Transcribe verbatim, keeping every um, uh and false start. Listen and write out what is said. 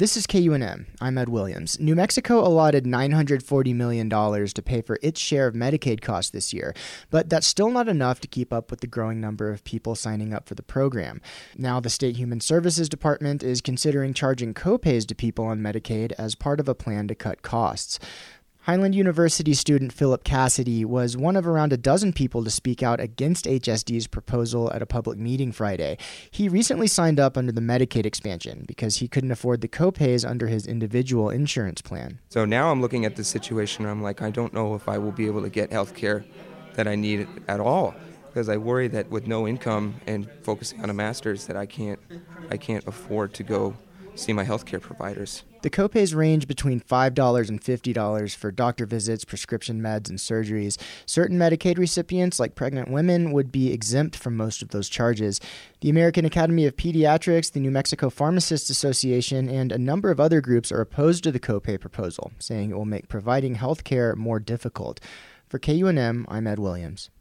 This is K U N M. I'm Ed Williams. New Mexico allotted nine hundred forty million dollars to pay for its share of Medicaid costs this year, but that's still not enough to keep up with the growing number of people signing up for the program. Now, the State Human Services Department is considering charging copays to people on Medicaid as part of a plan to cut costs. Highland University student Philip Cassidy was one of around a dozen people to speak out against H S D's proposal at a public meeting Friday. He recently signed up under the Medicaid expansion because he couldn't afford the copays under his individual insurance plan. So now I'm looking at the situation and I'm like, I don't know if I will be able to get health care that I need at all, because I worry that with no income and focusing on a master's that I can't I can't afford to go see my health care providers. The copays range between five dollars and fifty dollars for doctor visits, prescription meds, and surgeries. Certain Medicaid recipients, like pregnant women, would be exempt from most of those charges. The American Academy of Pediatrics, the New Mexico Pharmacists Association, and a number of other groups are opposed to the copay proposal, saying it will make providing health care more difficult. For K U N M, I'm Ed Williams.